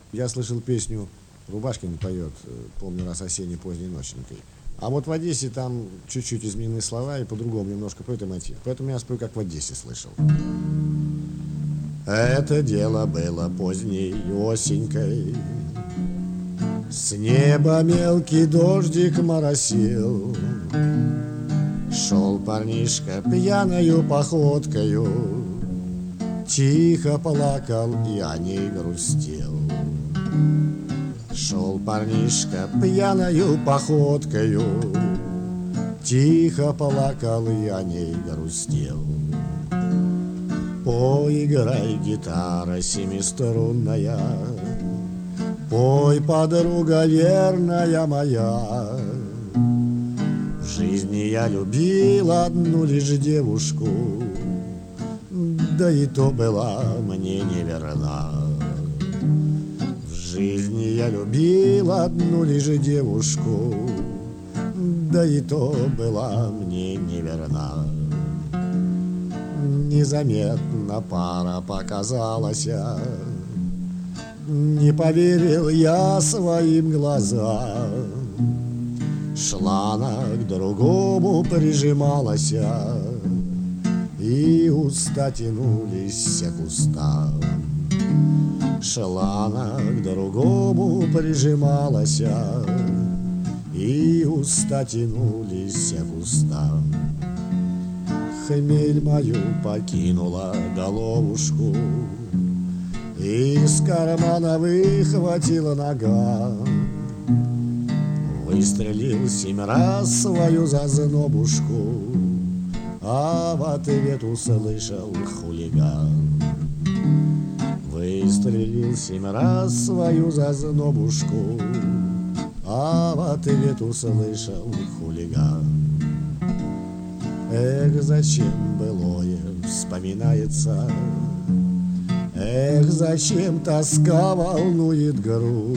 Я слышал песню, Рубашкин поет, помню раз осенней поздней ноченькой. А вот в Одессе там чуть-чуть изменены слова и по-другому немножко поет и мотив. Поэтому я спою, как в Одессе слышал. Это дело было поздней осенькой, с неба мелкий дождик моросил. Шел парнишка пьяною походкою, тихо плакал и о ней грустил. Шел парнишка пьяною походкою, тихо плакал и о ней грустил. Поиграй, гитара семиструнная, пой, подруга верная моя. В жизни я любил одну лишь девушку, да и то была мне неверна. В жизни я любил одну лишь девушку, да и то была мне неверна. Незаметно пара показалась, не поверил я своим глазам. Шла она к другому, прижималась, и уста тянулись к устам. Шла она к другому, прижималась, и уста тянулись к устам. Хмель мою покинула головушку, из кармана выхватила наган. Выстрелил 7 раз свою зазнобушку, а в ответ услышал хулиган. Выстрелил 7 раз свою зазнобушку, а в ответ услышал хулиган. Эх, зачем былое вспоминается, эх, зачем тоска волнует грудь.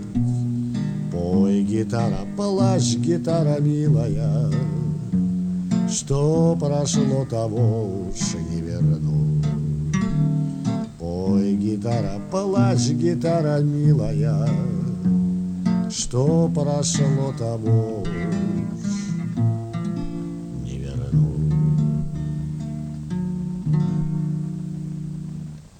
Пой, гитара, плачь, гитара милая, что прошло, того уж не вернуть. Пой, гитара, плачь, гитара милая, что прошло, того